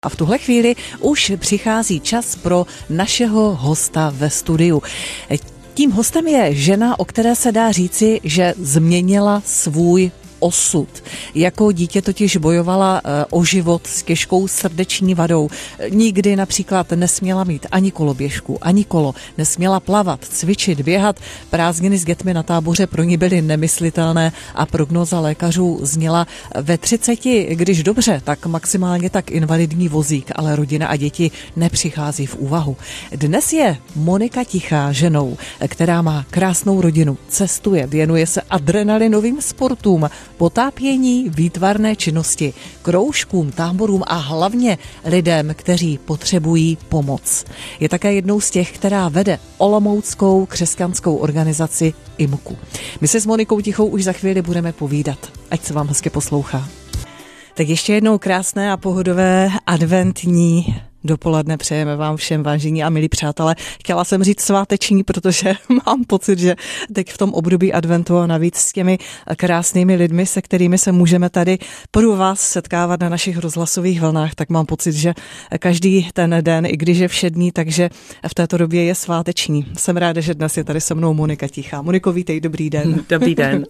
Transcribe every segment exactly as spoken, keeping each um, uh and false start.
A v tuhle chvíli už přichází čas pro našeho hosta ve studiu. Tím hostem je žena, o které se dá říci, že změnila svůj osud. Jako dítě totiž bojovala o život s těžkou srdeční vadou. Nikdy například nesměla mít ani koloběžku, ani kolo. Nesměla plavat, cvičit, běhat. Prázdniny s dětmi na táboře pro ní byly nemyslitelné a prognóza lékařů zněla ve třiceti, když dobře, tak maximálně tak invalidní vozík, ale rodina a děti nepřichází v úvahu. Dnes je Monika Tichá ženou, která má krásnou rodinu, cestuje, věnuje se adrenalinovým sportům, potápění, výtvarné činnosti, kroužkům, táborům a hlavně lidem, kteří potřebují pomoc. Je také jednou z těch, která vede olomouckou křesťanskou organizaci I M K U. My se s Monikou Tichou už za chvíli budeme povídat. Ať se vám hezky poslouchá. Tak ještě jednou krásné a pohodové adventní dopoledne přejeme vám všem, vážení a milí přátelé. Chtěla jsem říct sváteční, protože mám pocit, že teď v tom období adventu a navíc s těmi krásnými lidmi, se kterými se můžeme tady pro vás setkávat na našich rozhlasových vlnách, tak mám pocit, že každý ten den, i když je všední, takže v této době je sváteční. Jsem ráda, že dnes je tady se mnou Monika Tichá. Moniko, vítej, dobrý den. Dobrý den.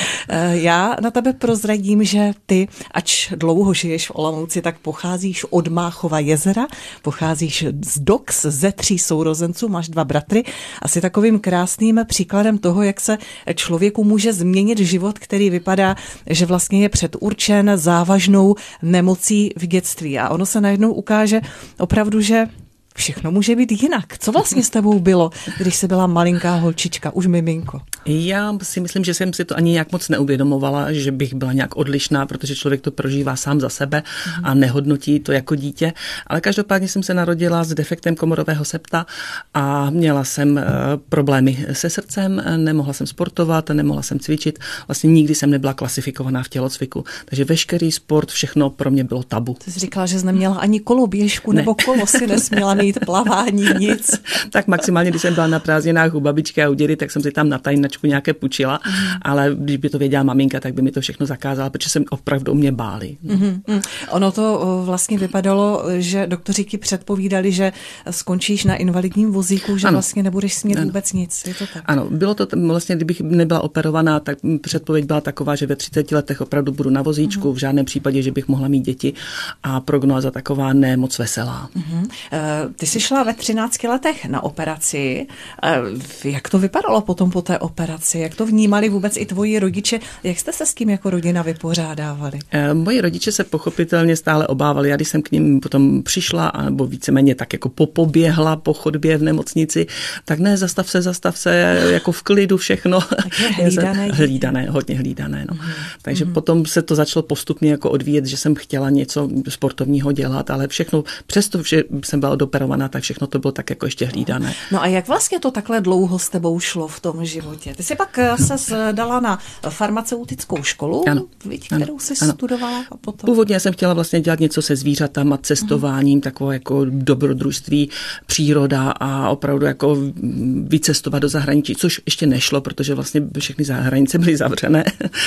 Já na tebe prozradím, že ty, ač dlouho žiješ v Olomouci, tak pocházíš od Máchova jezera, pocházíš z Dox, ze tří sourozenců, máš dva bratry. Asi takovým krásným příkladem toho, jak se člověku může změnit život, který vypadá, že vlastně je předurčen závažnou nemocí v dětství. A ono se najednou ukáže opravdu, že všechno může být jinak. Co vlastně s tebou bylo, když jsi byla malinká holčička, už miminko? Já si myslím, že jsem si to ani nějak moc neuvědomovala, že bych byla nějak odlišná, protože člověk to prožívá sám za sebe a nehodnotí to jako dítě. Ale každopádně jsem se narodila s defektem komorového septa a měla jsem problémy se srdcem, nemohla jsem sportovat, nemohla jsem cvičit. Vlastně nikdy jsem nebyla klasifikovaná v tělocviku. Takže veškerý sport, všechno pro mě bylo tabu. Ty jsi říkala, že jsi neměla ani koloběžku, ne. nebo kolo si nesměla mít, plavání, nic. Tak maximálně, když jsem byla na prázdninách u babičky a u dědy, tak jsem si tam na tajnačku nějaké půjčila, mm. ale když by to věděla maminka, tak by mi to všechno zakázala, protože jsem opravdu mě báli. Mm, mm. Ono to vlastně vypadalo, že doktoři ti předpovídali, že skončíš na invalidním vozíku, že ano. vlastně nebudeš smět ano. vůbec nic. Je to tak? Ano, bylo to vlastně, kdybych nebyla operovaná, tak předpověď byla taková, že ve třiceti letech opravdu budu na vozíčku, mm. v žádném případě, že bych mohla mít děti a prognóza taková ne moc veselá. Mm. Uh, ty jsi šla ve třinácti letech na operaci. Uh, jak to vypadalo potom po té operaci? Jak to vnímali vůbec i tvoji rodiče? Jak jste se s tím jako rodina vypořádávali? Uh, moji rodiče se pochopitelně stále obávali. Já když jsem k ním potom přišla, nebo víceméně tak jako popoběhla po chodbě v nemocnici, tak ne, zastav se, zastav se, jako v klidu všechno. Hlídané. hlídané, hodně hlídané. No. Mm. Takže mm. potom se to začalo postupně jako odvíjet, že jsem chtěla něco sportovního dělat, ale všechno, přesto, že jsem byla odoperovaná, tak všechno to bylo tak jako ještě hlídané. No a jak vlastně to takhle dlouho s tebou šlo v tom životě? Ty jsi pak se dala na farmaceutickou školu, ano, viď, kterou jsi ano. studovala a potom? Původně jsem chtěla vlastně dělat něco se zvířatama, cestováním, uh-huh. takové jako dobrodružství, příroda a opravdu jako vycestovat do zahraničí, což ještě nešlo, protože vlastně všechny hranice byly zavřené.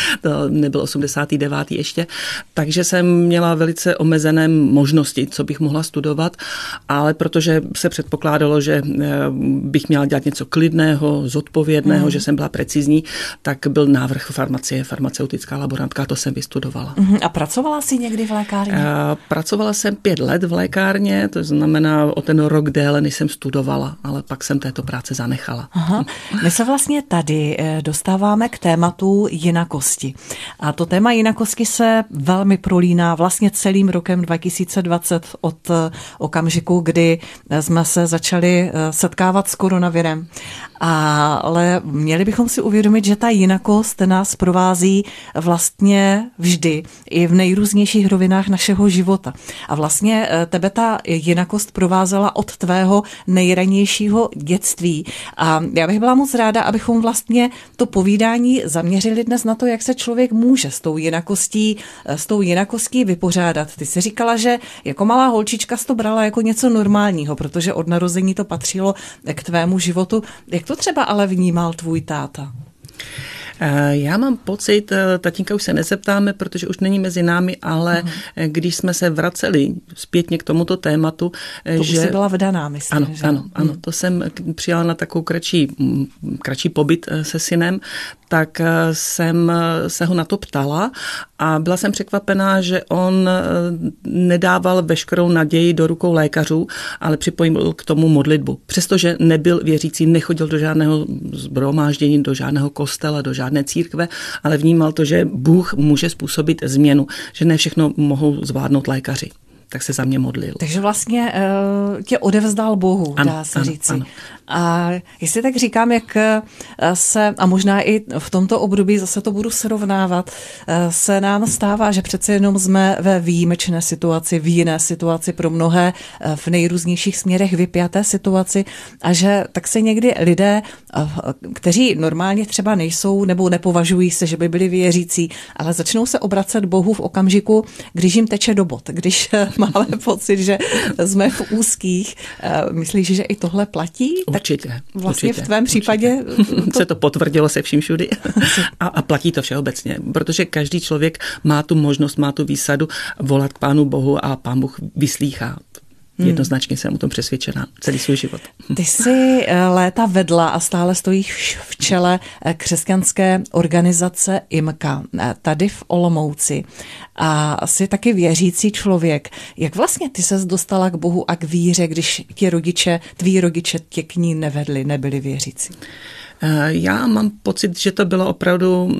To nebylo osmdesátý devátý ještě. Takže jsem měla velice omezené možnosti, co bych mohla studovat, ale protože se předpokládalo, že bych měla dělat něco klidného, zodpovědného, mm. že jsem byla precizní, tak byl návrh farmacie, farmaceutická laborantka, to jsem vystudovala. Mm. A pracovala jsi někdy v lékárně? A pracovala jsem pět let v lékárně, to znamená o ten rok déle, než jsem studovala, ale pak jsem této práce zanechala. Aha. My se vlastně tady dostáváme k tématu jinakosti. A to téma jinakosti se velmi prolíná vlastně celým rokem dva tisíce dvacet od okamžiku, kdy jsme se začali setkávat s koronavirem. Ale měli bychom si uvědomit, že ta jinakost nás provází vlastně vždy, i v nejrůznějších rovinách našeho života. A vlastně tebe ta jinakost provázela od tvého nejranějšího dětství. A já bych byla moc ráda, abychom vlastně to povídání zaměřili dnes na to, jak se člověk může s tou jinakostí, s tou jinakostí vypořádat. Ty jsi říkala, že jako malá holčička jsi to brala jako něco normálního, protože od narození to patřilo k tvému životu. Jak to třeba ale vnímal tvůj táta? Já mám pocit, tatínka už se nezeptáme, protože už není mezi námi, ale uh-huh. když jsme se vraceli zpětně k tomuto tématu, to že... už jsi byla vdaná, myslím. Ano, že? ano, ano. To jsem přijala na takovou kratší, kratší pobyt se synem, tak jsem se ho na to ptala a byla jsem překvapená, že on nedával veškerou naději do rukou lékařů, ale připojil k tomu modlitbu. Přestože nebyl věřící, nechodil do žádného shromáždění, do žádného kostela, do žádné církve, ale vnímal to, že Bůh může způsobit změnu, že ne všechno mohou zvládnout lékaři. Tak se za mě modlil. Takže vlastně uh, tě odevzdal Bohu, ano, dá se ano, říci. Ano. A jestli tak říkám, jak se, a možná i v tomto období zase to budu srovnávat, se nám stává, že přece jenom jsme ve výjimečné situaci, v jiné situaci pro mnohé, v nejrůznějších směrech vypjaté situaci a že tak se někdy lidé, kteří normálně třeba nejsou nebo nepovažují se, že by byli věřící, ale začnou se obracet Bohu v okamžiku, když jim teče do bod, když máme pocit, že jsme v úzkých. Myslíš, že i tohle platí? Určitě. Vlastně určitě, v tvém případě... To... Se to potvrdilo se vším všudy a, a platí to všeobecně, protože každý člověk má tu možnost, má tu výsadu volat k Pánu Bohu a Pán Bůh vyslýchá. Jednoznačně jsem o tom přesvědčená celý svůj život. Ty jsi léta vedla a stále stojíš v čele křesťanské organizace I M K A tady v Olomouci a jsi taky věřící člověk. Jak vlastně ty ses dostala k Bohu a k víře, když ti rodiče, tví rodiče tě k ní nevedli, nebyli věřící? Já mám pocit, že to bylo opravdu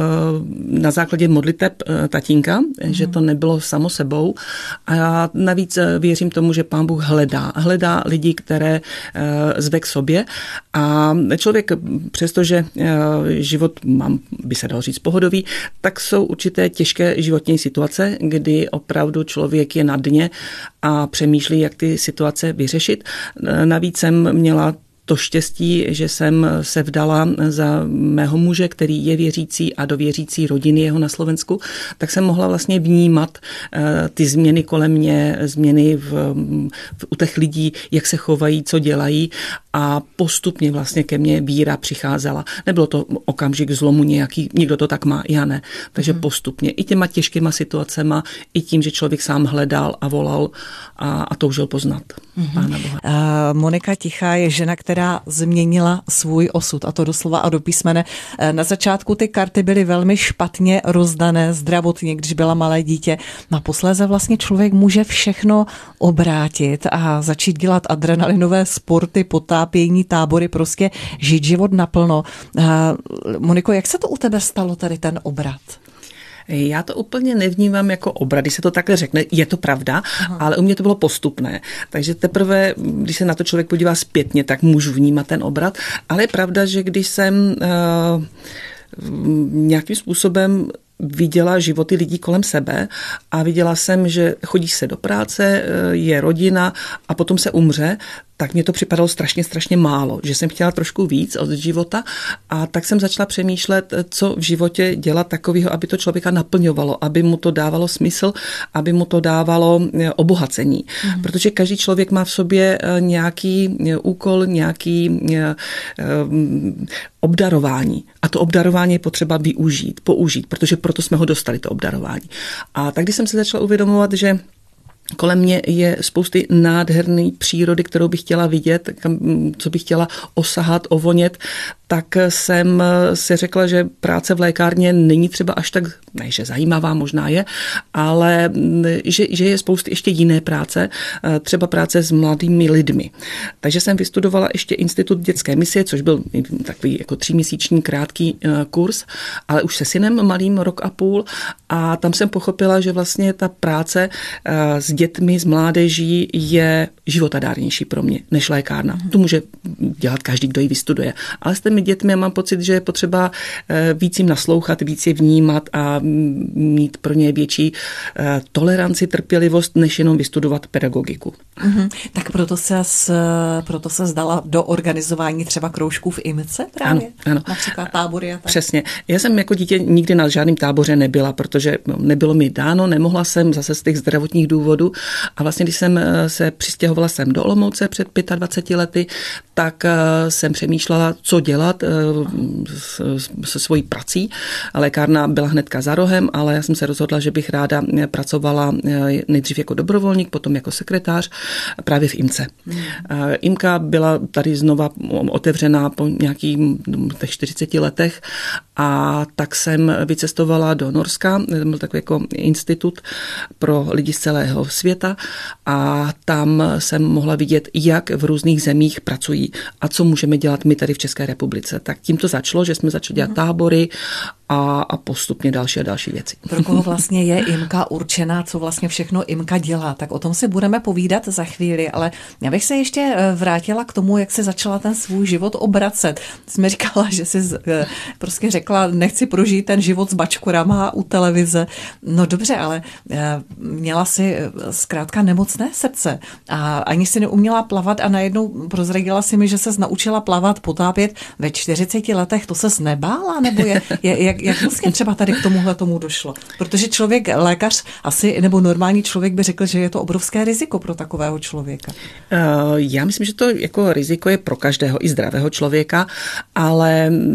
na základě modliteb tatínka, mm. že to nebylo samo sebou a já navíc věřím tomu, že Pán Bůh hledá. Hledá lidi, které zve k sobě a člověk, přestože život mám, by se dalo říct, pohodový, tak jsou určité těžké životní situace, kdy opravdu člověk je na dně a přemýšlí, jak ty situace vyřešit. Navíc jsem měla to štěstí, že jsem se vdala za mého muže, který je věřící a do věřící rodiny jeho na Slovensku, tak jsem mohla vlastně vnímat ty změny kolem mě, změny v, v, u těch lidí, jak se chovají, co dělají a postupně vlastně ke mně víra přicházela. Nebylo to okamžik zlomu nějaký, někdo to tak má, já ne. Takže hmm. postupně i těma těžkýma situacema, i tím, že člověk sám hledal a volal a, a toužil poznat hmm. Pána Boha. Uh, Monika Tichá je žena, která změnila svůj osud, a to doslova a do písmene. Na začátku ty karty byly velmi špatně rozdané zdravotně, když byla malé dítě. Na posléze vlastně člověk může všechno obrátit a začít dělat adrenalinové sporty, potápění, tábory, prostě žít život naplno. Moniko, jak se to u tebe stalo, tady ten obrat? Já to úplně nevnímám jako obrat, když se to takhle řekne, je to pravda, aha, ale u mě to bylo postupné. Takže teprve, když se na to člověk podívá zpětně, tak můžu vnímat ten obrat, ale je pravda, že když jsem uh, nějakým způsobem viděla životy lidí kolem sebe a viděla jsem, že chodí se do práce, je rodina a potom se umře, tak mě to připadalo strašně, strašně málo, že jsem chtěla trošku víc od života a tak jsem začala přemýšlet, co v životě dělat takového, aby to člověka naplňovalo, aby mu to dávalo smysl, aby mu to dávalo obohacení. Mm. Protože každý člověk má v sobě nějaký úkol, nějaký obdarování. A to obdarování je potřeba využít, použít, protože proto jsme ho dostali, to obdarování. A tak, když jsem se začala uvědomovat, že kolem mě je spousty nádherné přírody, kterou bych chtěla vidět, co bych chtěla osahat, ovonět, tak jsem si řekla, že práce v lékárně není třeba až tak, ne, že zajímavá možná je, ale že, že je spousty ještě jiné práce, třeba práce s mladými lidmi. Takže jsem vystudovala ještě Institut dětské misie, což byl takový jako tříměsíční krátký kurz, ale už se synem malým rok a půl a tam jsem pochopila, že vlastně ta práce s dětmi, s mládeží je životadárnější pro mě než lékárna. To může dělat každý, kdo ji vystuduje. Ale s těmi dětmi mám pocit, že je potřeba víc jim naslouchat, víc je vnímat a mít pro ně větší toleranci, trpělivost, než jenom vystudovat pedagogiku. Mm-hmm. Tak proto se proto se zdala do organizování třeba kroužků v I M C právě? Ano, ano. Například tábory a tak? Přesně. Já jsem jako dítě nikdy na žádném táboře nebyla, protože nebylo mi dáno, nemohla jsem zase z těch zdravotních důvodů a vlastně, když jsem se přistěhovala sem do Olomouce před dvaceti pěti lety, tak jsem přemýšlela, co dělat, dělat se svojí prací. Lékárna byla hnedka za rohem, ale já jsem se rozhodla, že bych ráda pracovala nejdřív jako dobrovolník, potom jako sekretář právě v IMCE. Hmm. IMKA byla tady znova otevřená po nějakých těch čtyřiceti letech a tak jsem vycestovala do Norska, byl takový jako institut pro lidi z celého světa a tam jsem mohla vidět, jak v různých zemích pracují a co můžeme dělat my tady v České republice. Tak tím to začalo, že jsme začali dělat tábory a, a postupně další a další věci. Pro koho vlastně je IMKA určená, co vlastně všechno IMKA dělá, tak o tom si budeme povídat za chvíli, ale já bych se ještě vrátila k tomu, jak se začala ten svůj život obracet. Jsme říkala, že jsi prostě řekla, nechci prožít ten život s bačkorama u televize. No dobře, ale měla si zkrátka nemocné srdce a ani si neuměla plavat a najednou prozradila si mi, že ses naučila plavat, potápět ve čtyřiceti letech. To ses nebála? Nebo je, je, jak, jak vlastně třeba tady k tomuhle tomu došlo? Protože člověk, lékař asi, nebo normální člověk by řekl, že je to obrovské riziko pro takového člověka. Uh, já myslím, že to jako riziko je pro každého, i zdravého člověka, ale uh,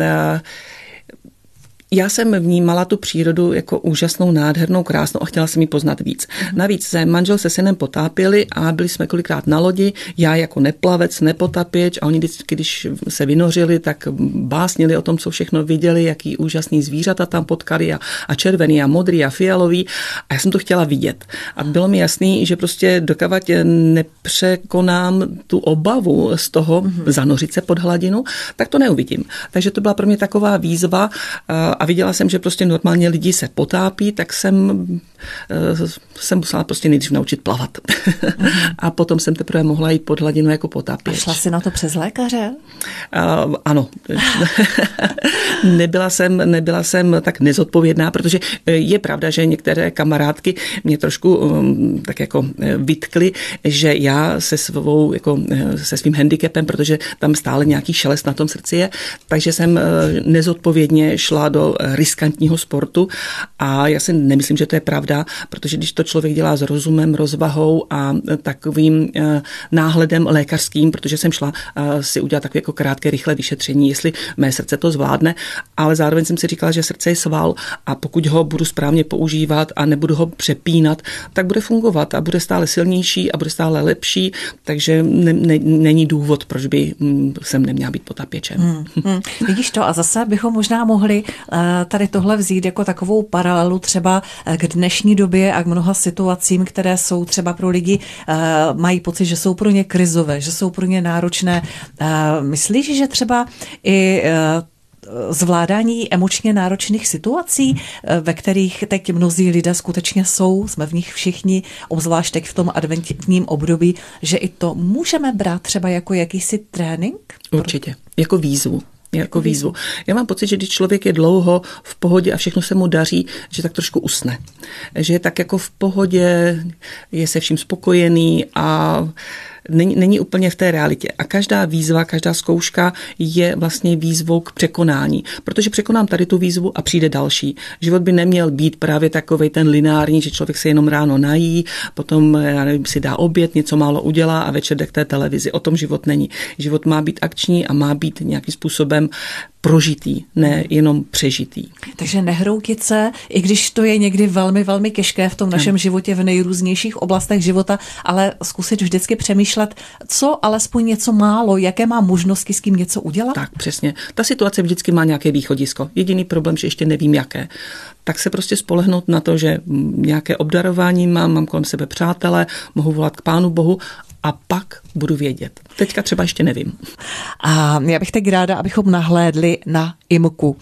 já jsem vnímala tu přírodu jako úžasnou, nádhernou, krásnou a chtěla jsem ji poznat víc. Navíc se manžel se synem potápěli a byli jsme kolikrát na lodi, já jako neplavec, nepotapěč a oni vždycky, když se vynořili, tak básnili o tom, co všechno viděli, jaký úžasný zvířata tam potkali a, a červený a modrý a fialový a já jsem to chtěla vidět. A bylo mi jasný, že prostě dokavať nepřekonám tu obavu z toho mm-hmm. zanořit se pod hladinu, tak to neuvidím. Takže to byla pro mě taková výzva a viděla jsem, že prostě normálně lidi se potápí, tak jsem jsem musela prostě nejdřív naučit plavat. Mm. A potom jsem teprve mohla jít pod hladinu jako potápěč. A šla jsi na to přes lékaře? Uh, ano. nebyla, jsem, nebyla jsem tak nezodpovědná, protože je pravda, že některé kamarádky mě trošku um, tak jako vytkly, že já se svou, jako, se svým handicapem, protože tam stále nějaký šelest na tom srdci je, takže jsem nezodpovědně šla do riskantního sportu a já si nemyslím, že to je pravda, protože když to člověk dělá s rozumem, rozvahou a takovým náhledem lékařským, protože jsem šla si udělat takové jako krátké, rychlé vyšetření, jestli mé srdce to zvládne, ale zároveň jsem si říkala, že srdce je sval a pokud ho budu správně používat a nebudu ho přepínat, tak bude fungovat a bude stále silnější a bude stále lepší, takže ne, ne, není důvod, proč by jsem neměla být potapěčem. Hmm, hmm. Vidíš to a zase bychom možná mohli tady tohle vzít jako takovou paralelu třeba k dnešní době a k mnoha situacím, které jsou třeba pro lidi, mají pocit, že jsou pro ně krizové, že jsou pro ně náročné. Myslíš, že třeba i zvládání emočně náročných situací, ve kterých teď mnozí lidé skutečně jsou, jsme v nich všichni, obzvlášť teď v tom adventním období, že i to můžeme brát třeba jako jakýsi trénink? Určitě, jako výzvu. Jako výzvu. Já mám pocit, že když člověk je dlouho v pohodě a všechno se mu daří, že tak trošku usne. Že je tak jako v pohodě, je se vším spokojený a není, není úplně v té realitě. A každá výzva, každá zkouška je vlastně výzvou k překonání. Protože překonám tady tu výzvu a přijde další. Život by neměl být právě takovej ten lineární, že člověk se jenom ráno nají, potom já nevím, si dá oběd, něco málo udělá a večer jde k té televizi. O tom život není. Život má být akční a má být nějakým způsobem prožitý, ne jenom přežitý. Takže nehroutit se, i když to je někdy velmi, velmi těžké v tom našem životě v nejrůznějších oblastech života, ale zkusit vždycky přemýšlet, co alespoň něco málo, jaké má možnosti s kým něco udělat? Tak, přesně. Ta situace vždycky má nějaké východisko. Jediný problém, že ještě nevím jaké. Tak se prostě spolehnout na to, že nějaké obdarování mám, mám kolem sebe přátele, mohu volat k Pánu Bohu a pak budu vědět. Teďka třeba ještě nevím. A já bych teď ráda, abychom nahlédli na IMKU.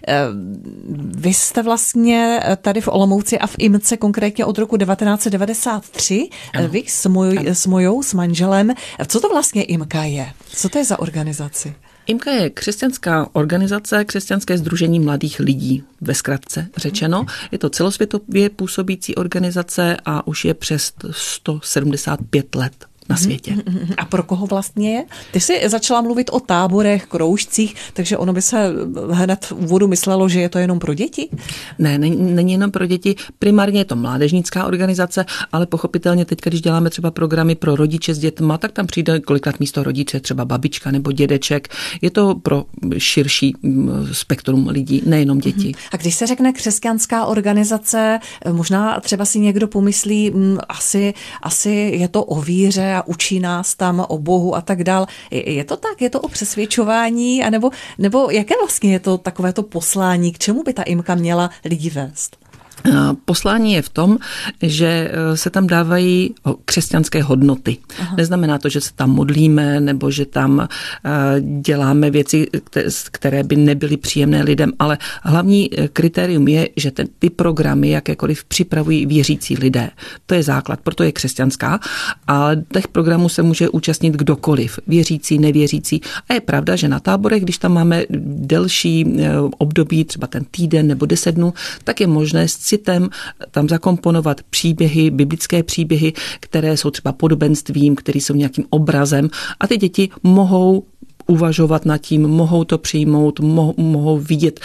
Vy jste vlastně tady v Olomouci a v IMCE konkrétně od roku devatenáct set devadesát tři. Ano. Vy s, moj, s mojou, s manželem. Co to vlastně IMKA je? Co to je za organizaci? IMKA je křesťanská organizace, křesťanské sdružení mladých lidí, ve zkratce řečeno. Je to celosvětově působící organizace a už je přes sto sedmdesát pět let na světě. A pro koho vlastně je? Ty jsi začala mluvit o táborech, kroužcích, takže ono by se hned v úvodu myslelo, že je to jenom pro děti? Ne, není, není jenom pro děti. Primárně je to mládežnická organizace, ale pochopitelně teď, když děláme třeba programy pro rodiče s dětma, tak tam přijde kolikrát místo rodiče třeba babička nebo dědeček. Je to pro širší spektrum lidí, nejenom děti. A když se řekne křesťanská organizace, možná třeba si někdo pomyslí, m, asi, asi je to o víře a učí nás tam o Bohu a tak dál. Je, je to tak? Je to o přesvědčování? A nebo, nebo jaké vlastně je to takovéto poslání? K čemu by ta imka měla lidi vést? Poslání je v tom, že se tam dávají křesťanské hodnoty. Aha. Neznamená to, že se tam modlíme nebo že tam děláme věci, které by nebyly příjemné lidem, ale hlavní kritérium je, že ten, ty programy jakékoliv připravují věřící lidé. To je základ, proto je křesťanská, ale těch programů se může účastnit kdokoliv, věřící, nevěřící. A je pravda, že na táborech, když tam máme delší období, třeba ten týden nebo deset dnů, tak je možné citem tam zakomponovat příběhy, biblické příběhy, které jsou třeba podobenstvím, které jsou nějakým obrazem a ty děti mohou uvažovat nad tím, mohou to přijmout, mohou, mohou vidět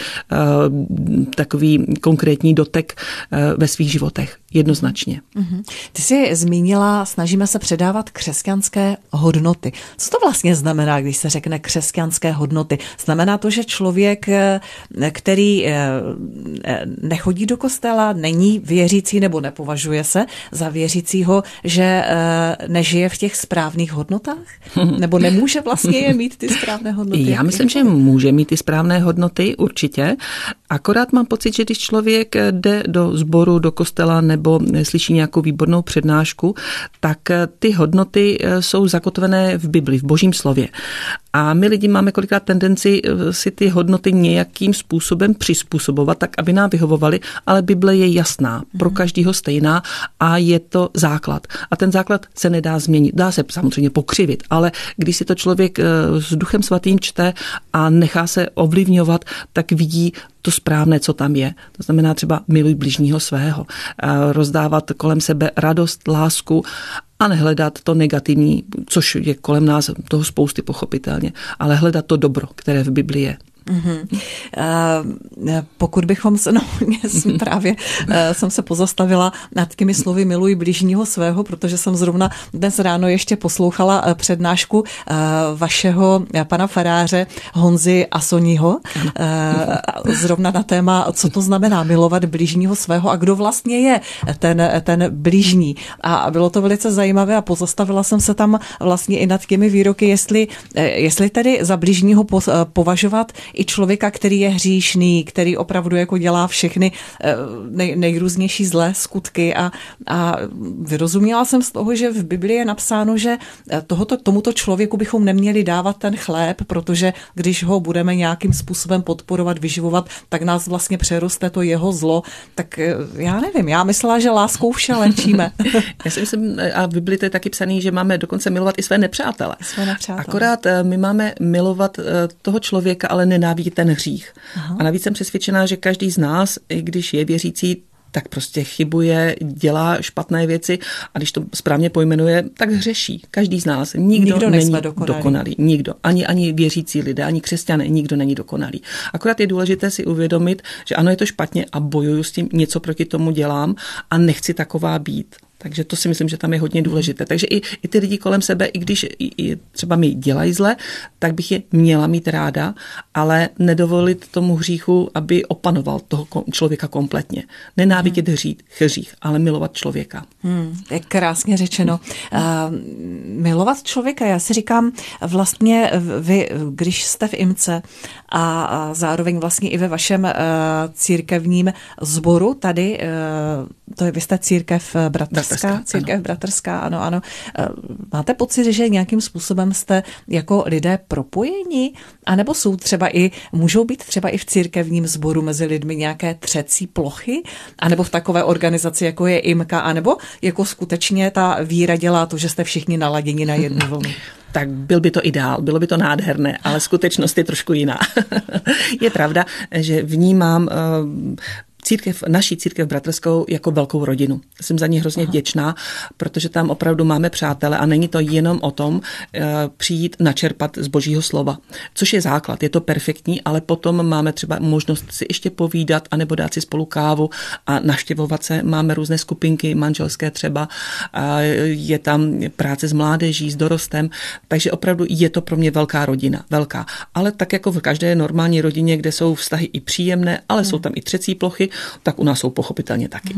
uh, takový konkrétní dotek uh, ve svých životech. Jednoznačně. Mm-hmm. Ty jsi zmínila, snažíme se předávat křesťanské hodnoty. Co to vlastně znamená, když se řekne křesťanské hodnoty? Znamená to, že člověk, který nechodí do kostela, není věřící nebo nepovažuje se za věřícího, že nežije v těch správných hodnotách? Nebo nemůže vlastně je mít ty správné hodnoty? Já myslím, že může mít ty správné hodnoty, určitě. Akorát mám pocit, že když člověk jde do sboru, do kostela nebo slyší nějakou výbornou přednášku, tak ty hodnoty jsou zakotvené v Bibli, v Božím slově. A my lidi máme kolikrát tendenci si ty hodnoty nějakým způsobem přizpůsobovat, tak aby nám vyhovovaly, ale Bible je jasná, pro každého stejná a je to základ. A ten základ se nedá změnit. Dá se samozřejmě pokřivit, ale když si to člověk s Duchem svatým čte a nechá se ovlivňovat, tak vidí to správné, co tam je. To znamená třeba miluj bližního svého, rozdávat kolem sebe radost, lásku a nehledat to negativní, což je kolem nás toho spousty pochopitelně, ale hledat to dobro, které v Bibli je. Mm-hmm. Uh, pokud bychom se, no, jsem právě uh, jsem se pozastavila nad těmi slovy miluj bližního svého, protože jsem zrovna dnes ráno ještě poslouchala uh, přednášku uh, vašeho uh, pana faráře Honzy Asoniho, uh, zrovna na téma, co to znamená milovat bližního svého a kdo vlastně je ten, ten bližní. A bylo to velice zajímavé a pozastavila jsem se tam vlastně i nad těmi výroky, jestli, jestli tedy za bližního považovat i člověka, který je hříšný, který opravdu jako dělá všechny nej, nejrůznější zlé skutky a, a vyrozuměla jsem z toho, že v Biblii je napsáno, že tohoto, tomuto člověku bychom neměli dávat ten chléb, protože když ho budeme nějakým způsobem podporovat, vyživovat, tak nás vlastně přeroste to jeho zlo. Tak já nevím, já myslela, že láskou vše léčíme. Já si myslím, a v Biblii to je taky psaný, že máme dokonce milovat i své nepřátele. Své nepřátele. Akorát my máme milovat toho člověka, ale nenávidět ten hřích. Aha. A navíc jsem přesvědčená, že každý z nás, i když je věřící, tak prostě chybuje, dělá špatné věci a když to správně pojmenuje, tak hřeší. Každý z nás. Nikdo, nikdo není dokonalý. dokonalý. Nikdo. Ani, ani věřící lidé, ani křesťané, nikdo není dokonalý. Akorát je důležité si uvědomit, že ano, je to špatně a bojuju s tím, něco proti tomu dělám a nechci taková být. Takže to si myslím, že tam je hodně důležité. Takže i, i ty lidi kolem sebe, i když i, i třeba mi dělají zle, tak bych je měla mít ráda, ale nedovolit tomu hříchu, aby opanoval toho člověka kompletně. Nenávidět hmm. hřích, hřích, ale milovat člověka. Hmm, je krásně řečeno. Uh, milovat člověka, já si říkám, vlastně vy, když jste v IMCE a, a zároveň vlastně i ve vašem uh, církevním sboru tady, uh, to je, vy jste církev bratrská, Bratrská, církev ano. bratrská, ano, ano. Máte pocit, že nějakým způsobem jste jako lidé propojeni? A nebo jsou třeba i, můžou být třeba i v církevním sboru mezi lidmi nějaké třecí plochy? A nebo v takové organizaci, jako je IMKA? A nebo jako skutečně ta víra dělá to, že jste všichni naladěni na jednu vlnu? Tak byl by to ideál, bylo by to nádherné, ale skutečnost je trošku jiná. Je pravda, že vnímám církev, naší církev bratrskou jako velkou rodinu. Jsem za ní hrozně Aha. vděčná, protože tam opravdu máme přátele a není to jenom o tom uh, přijít načerpat z Božího slova, což je základ, je to perfektní, ale potom máme třeba možnost si ještě povídat anebo dát si spolu kávu a navštěvovat se. Máme různé skupinky manželské třeba, je tam práce s mládeží, s dorostem, takže opravdu je to pro mě velká rodina, velká. Ale tak jako v každé normální rodině, kde jsou vztahy i příjemné, ale hmm. jsou tam i třecí plochy, tak u nás jsou pochopitelně taky.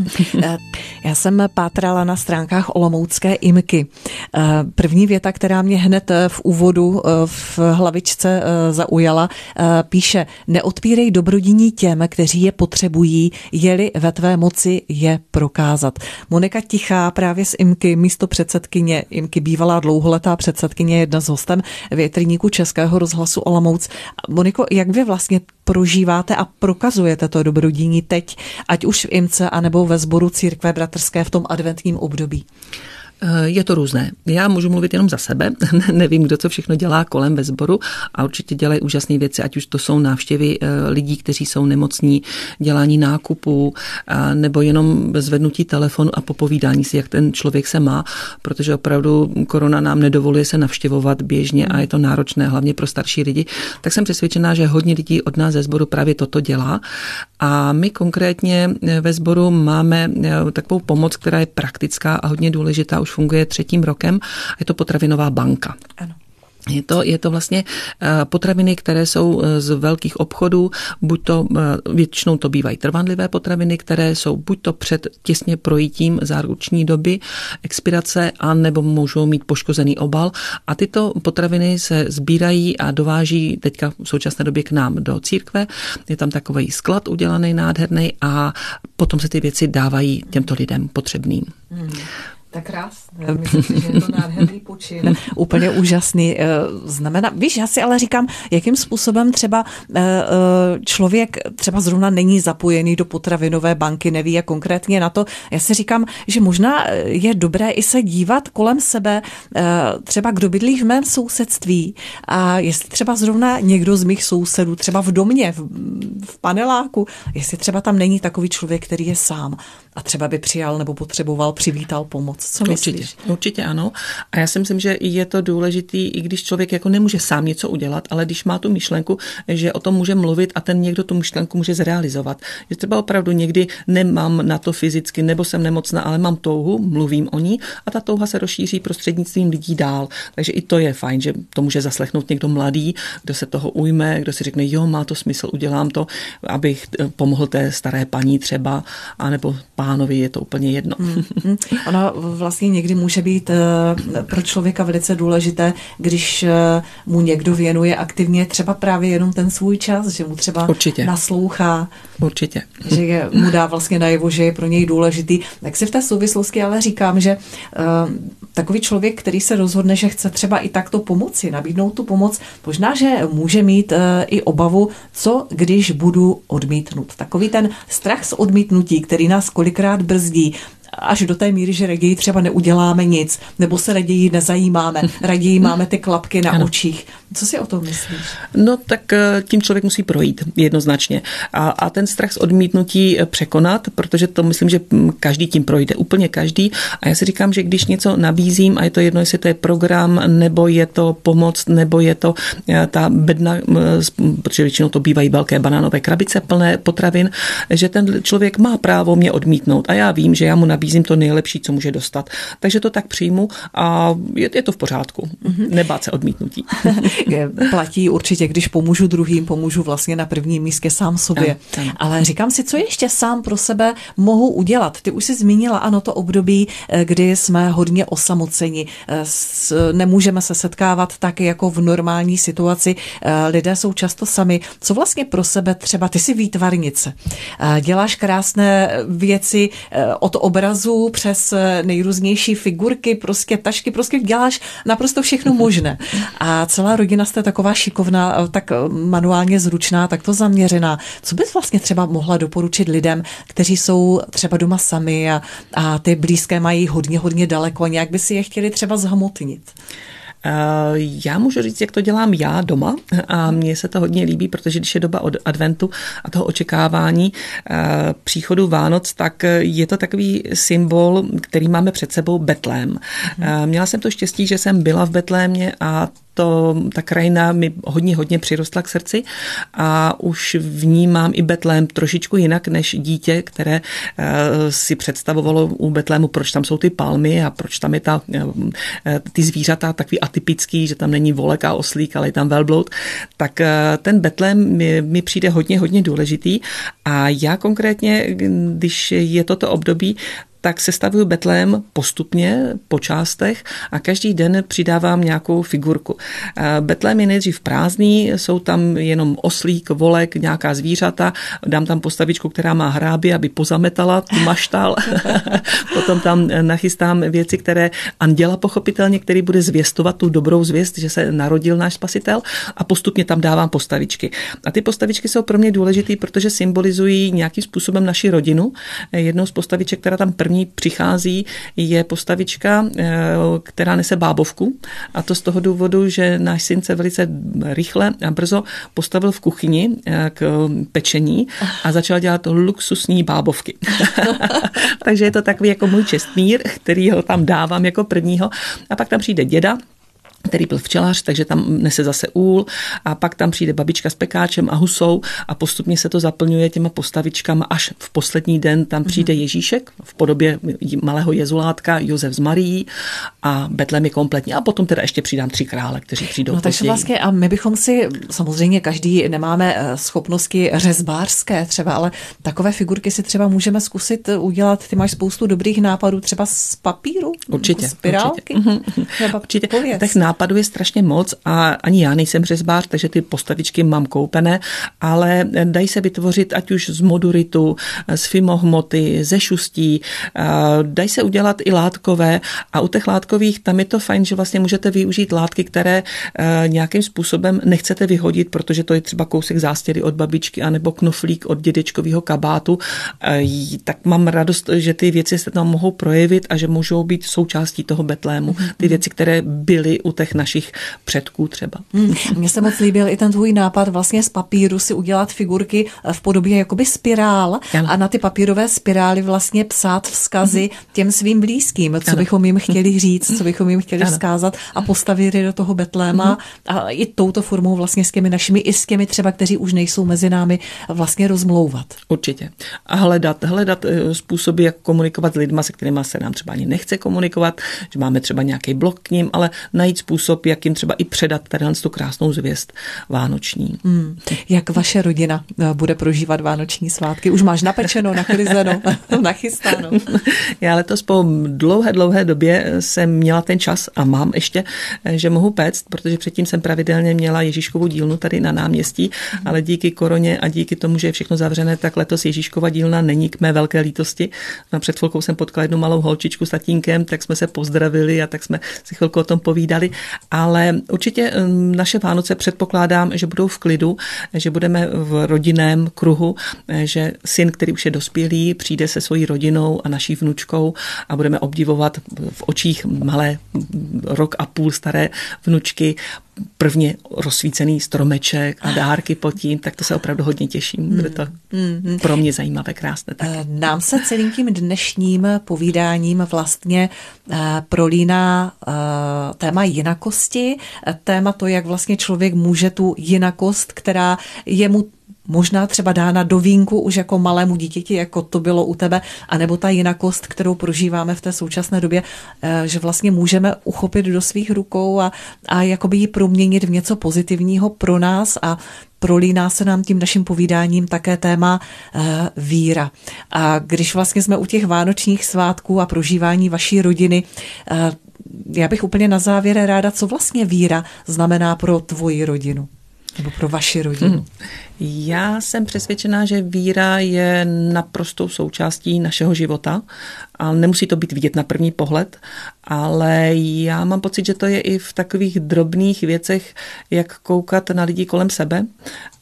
Já jsem pátrala na stránkách olomoucké Imky. První věta, která mě hned v úvodu v hlavičce zaujala, píše: neodpírej dobrodiní těm, kteří je potřebují, je-li ve tvé moci je prokázat. Monika Tichá právě z Imky, místo předsedkyně Imky, bývalá dlouholetá předsedkyně, jedna z hostem větrníku Českého rozhlasu Olomouc. Moniko, jak vy vlastně prožíváte a prokazujete to dobrodiní teď, ať už v Imce, anebo ve sboru Církve bratrské v tom adventním období? Je to různé. Já můžu mluvit jenom za sebe. Nevím, kdo co všechno dělá kolem ve sboru a určitě dělají úžasné věci, ať už to jsou návštěvy lidí, kteří jsou nemocní, dělání nákupů nebo jenom zvednutí telefonu a popovídání si, jak ten člověk se má, protože opravdu korona nám nedovoluje se navštěvovat běžně a je to náročné, hlavně pro starší lidi. Tak jsem přesvědčená, že hodně lidí od nás ze sboru právě toto dělá a my konkrétně ve sboru máme takovou pomoc, která je praktická a hodně důležitá, už funguje třetím rokem, je to potravinová banka. Ano. Je to, je to vlastně potraviny, které jsou z velkých obchodů, buď to, většinou to bývají trvanlivé potraviny, které jsou buď to před těsně projitím záruční doby, expirace, a nebo můžou mít poškozený obal. A tyto potraviny se sbírají a dováží teďka v současné době k nám do církve. Je tam takový sklad udělaný nádherný a potom se ty věci dávají těmto lidem potřebným. Hmm. Tak krásné. Myslím si, že je to nádherný počin. Úplně úžasný. Znamená, víš, já si ale říkám, jakým způsobem třeba člověk třeba zrovna není zapojený do potravinové banky, neví jak konkrétně na to. Já si říkám, že možná je dobré i se dívat kolem sebe, třeba kdo bydlí v mém sousedství a jestli třeba zrovna někdo z mých sousedů, třeba v domě, v, v paneláku, jestli třeba tam není takový člověk, který je sám a třeba by přijal nebo potřeboval, přivítal pomoc. Co myslíš? Určitě, určitě ano. A já si myslím, že je to důležitý, i když člověk jako nemůže sám něco udělat, ale když má tu myšlenku, že o tom může mluvit a ten někdo tu myšlenku může zrealizovat. Že třeba opravdu někdy nemám na to fyzicky, nebo jsem nemocná, ale mám touhu, mluvím o ní a ta touha se rozšíří prostřednictvím lidí dál. Takže i to je fajn, že to může zaslechnout někdo mladý, kdo se toho ujme, kdo si řekne, jo, má to smysl, udělám to, abych pomohl té staré paní třeba, anebo pánovi, je to úplně jedno. Hmm. Ono vlastně někdy může být pro člověka velice důležité, když mu někdo věnuje aktivně třeba právě jenom ten svůj čas, že mu třeba Určitě. naslouchá. Určitě. Že mu dá vlastně najevo, že je pro něj důležitý. Tak si v té souvislosti ale říkám, že uh, takový člověk, který se rozhodne, že chce třeba i takto pomoci, nabídnout tu pomoc, možná, že může mít uh, i obavu, co když budu odmítnut. Takový ten strach z odmítnutí, který nás kolikrát brzdí, až do té míry, že raději třeba neuděláme nic, nebo se raději nezajímáme, raději máme ty klapky na ano. očích. Co si o tom myslíš? No tak tím člověk musí projít jednoznačně. A, a ten strach z odmítnutí překonat, protože to myslím, že každý tím projde, úplně každý. A já si říkám, že když něco nabízím, a je to jedno, jestli to je program, nebo je to pomoc, nebo je to ta bedna, protože většinou to bývají velké banánové krabice plné potravin, že ten člověk má právo mě odmítnout. A já vím, že já mu nabízím to nejlepší, co může dostat. Takže to tak přijmu a je, je to v pořádku. Mm-hmm. Nebát se odmítnutí. Platí určitě, když pomůžu druhým, pomůžu vlastně na prvním místě sám sobě. Ano, ano. Ale říkám si, co ještě sám pro sebe mohu udělat. Ty už jsi zmínila, ano, to období, kdy jsme hodně osamoceni. Nemůžeme se setkávat tak, jako v normální situaci. Lidé jsou často sami. Co vlastně pro sebe třeba, ty jsi výtvarnice. Děláš krásné věci od obrazu přes nejrůznější figurky, prostě tašky, prostě děláš naprosto všechno možné. A celá rodina jste taková šikovná, tak manuálně zručná, tak to zaměřená. Co bys vlastně třeba mohla doporučit lidem, kteří jsou třeba doma sami a, a ty blízké mají hodně, hodně daleko, nějak by si je chtěli třeba zhmotnit? Já můžu říct, jak to dělám já doma a mně se to hodně líbí, protože když je doba od adventu a toho očekávání příchodu Vánoc, tak je to takový symbol, který máme před sebou, Betlém. Hmm. Měla jsem to štěstí, že jsem byla v Betlémě a to, ta krajina mi hodně, hodně přirostla k srdci a už vnímám i Betlém trošičku jinak než dítě, které uh, si představovalo u Betlému, proč tam jsou ty palmy a proč tam je ta, uh, ty zvířata takový atypický, že tam není volek a oslík, ale je tam velbloud. Tak uh, ten Betlém mi, mi přijde hodně, hodně důležitý a já konkrétně, když je toto období, tak sestavuju Betlém postupně, po částech a každý den přidávám nějakou figurku. Betlém je nejdřív prázdný, jsou tam jenom oslík, volek, nějaká zvířata, dám tam postavičku, která má hrábě, aby pozametala tu maštal. Potom tam nachystám věci, které anděla pochopitelně, který bude zvěstovat tu dobrou zvěst, že se narodil náš spasitel a postupně tam dávám postavičky. A ty postavičky jsou pro mě důležitý, protože symbolizují nějakým způsobem naši rodinu. Jednou z postaviček, která tam první přichází, je postavička, která nese bábovku a to z toho důvodu, že náš syn se velice rychle a brzo postavil v kuchyni k pečení a začal dělat luxusní bábovky. Takže je to takový jako můj čestmír, který ho tam dávám jako prvního a pak tam přijde děda, který byl včelař, takže tam nese zase úl a pak tam přijde babička s pekáčem a husou a postupně se to zaplňuje těma postavičkama, až v poslední den tam přijde Ježíšek v podobě malého jezulátka, Josef s Marií a Betlém je kompletní a potom teda ještě přidám tři krále, kteří přijdou no, takže vlastně a my bychom si, samozřejmě každý nemáme schopnosti řezbářské třeba, ale takové figurky si třeba můžeme zkusit udělat, ty máš spoustu dobrých nápadů třeba z papíru? Určitě. Spirálky? Určitě. určitě. Tak nápadů je strašně moc a ani já nejsem řezbář, takže ty postavičky mám koupené, ale dají se vytvořit ať už z moduritu, z fimohmoty, ze šustí, dají se udělat i látkové a u těch látkových tam je to fajn, že vlastně můžete využít látky, které nějakým způsobem nechcete vyhodit, protože to je třeba kousek zástěry od babičky anebo knoflík od dědečkového kabátu, tak mám radost, že ty věci se tam mohou projevit a že můžou být součástí toho Betlému. Ty věci, které byly u těch našich předků třeba. Hmm. Mně se moc líbil i ten tvůj nápad vlastně z papíru si udělat figurky v podobě jakoby spirál ano. a na ty papírové spirály vlastně psát vzkazy těm svým blízkým, co ano. bychom jim chtěli říct, co bychom jim chtěli ano. vzkázat a postavit je do toho Betléma ano. a i touto formou vlastně s těmi našimi i s těmi třeba, kteří už nejsou mezi námi vlastně rozmlouvat. Určitě. A hledat, hledat způsoby, jak komunikovat s lidma, se kterými se nám třeba ani nechce komunikovat, že máme třeba nějaký blok k nim, ale najít způsob, jak jim třeba i předat tady tu krásnou zvěst vánoční. Hmm. Jak vaše rodina bude prožívat vánoční svátky? Už máš napečeno, nachlizeno, nachystáno? Já letos po dlouhé, dlouhé době jsem měla ten čas a mám ještě, že mohu péct, protože předtím jsem pravidelně měla Ježíškovu dílnu tady na náměstí, hmm. ale díky koroně a díky tomu, že je všechno zavřené, tak letos Ježíškova dílna není k mé velké lítosti. A před chvilkou jsem potkala jednu malou holčičku s tatínkem, tak jsme se pozdravili a tak jsme si chvilku o tom povídali, ale určitě naše Vánoce předpokládám, že budou v klidu, že budeme v rodinném kruhu, že syn, který už je dospělý, přijde se svojí rodinou a naší vnučkou a budeme obdivovat v očích malé rok a půl staré vnučky prvně rozsvícený stromeček a dárky pod tím, tak to se opravdu hodně těším. Bude to mm. pro mě zajímavé, krásné. Taky. Nám se celým tím dnešním povídáním vlastně prolíná téma jinakosti, téma to, jak vlastně člověk může tu jinakost, která je mu možná třeba dána do vínku už jako malému dítěti, jako to bylo u tebe, anebo ta jinakost, kterou prožíváme v té současné době, že vlastně můžeme uchopit do svých rukou a, a jakoby ji proměnit v něco pozitivního pro nás a prolíná se nám tím naším povídáním také téma e, víra. A když vlastně jsme u těch vánočních svátků a prožívání vaší rodiny, e, já bych úplně na závěr ráda, co vlastně víra znamená pro tvoji rodinu. Nebo pro vaši rodinu? Hmm. Já jsem přesvědčená, že víra je naprostou součástí našeho života a nemusí to být vidět na první pohled, ale já mám pocit, že to je i v takových drobných věcech, jak koukat na lidi kolem sebe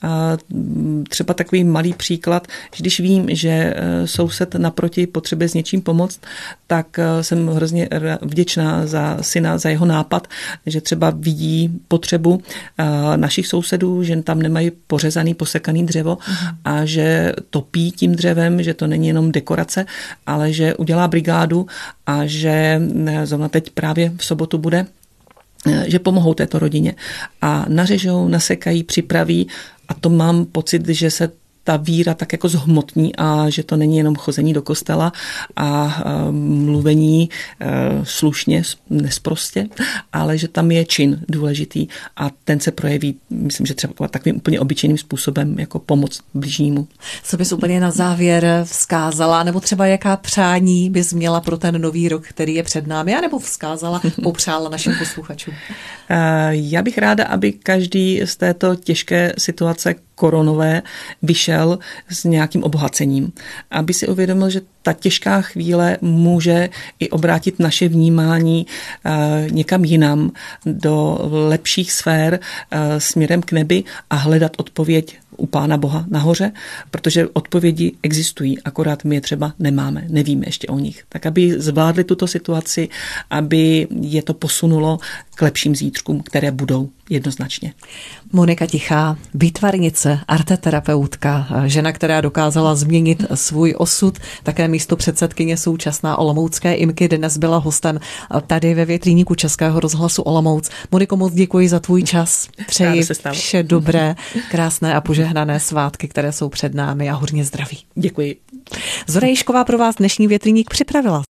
Třeba takový malý příklad, že když vím, že soused naproti potřebuje s něčím pomoct, tak jsem hrozně vděčná za syna, za jeho nápad, že třeba vidí potřebu našich sousedů, že tam nemají pořezaný, posekaný dřevo mm. a že topí tím dřevem, že to není jenom dekorace, ale že udělá brigádu a že zrovna teď právě v sobotu bude, že pomohou této rodině a nařežou, nasekají, připraví a to mám pocit, že se ta víra tak jako zhmotní a že to není jenom chození do kostela a mluvení slušně, nesprostě, ale že tam je čin důležitý a ten se projeví, myslím, že třeba takovým úplně obyčejným způsobem jako pomoc bližnímu. Co bys úplně na závěr vzkázala, nebo třeba jaká přání bys měla pro ten nový rok, který je před námi, anebo vzkázala, popřála našim posluchačům? Já bych ráda, aby každý z této těžké situace koronové vyšel s nějakým obohacením. Aby si uvědomil, že ta těžká chvíle může i obrátit naše vnímání někam jinam, do lepších sfér směrem k nebi a hledat odpověď u Pána Boha nahoře, protože odpovědi existují, akorát my je třeba nemáme, nevíme ještě o nich. Tak aby zvládli tuto situaci, aby je to posunulo k lepším zítřkům, které budou jednoznačně. Monika Tichá, výtvarnice, arteterapeutka, žena, která dokázala změnit svůj osud, také místopředsedkyně současná olomoucké IMKY, dnes byla hostem tady ve větríníku Českého rozhlasu Olomouc. Moniko, moc děkuji za tvůj čas. Přeji vše dobré, krásné a požehnané svátky, které jsou před námi a hodně zdraví. Děkuji. Zora Jižková pro vás dnešní větríník připravila.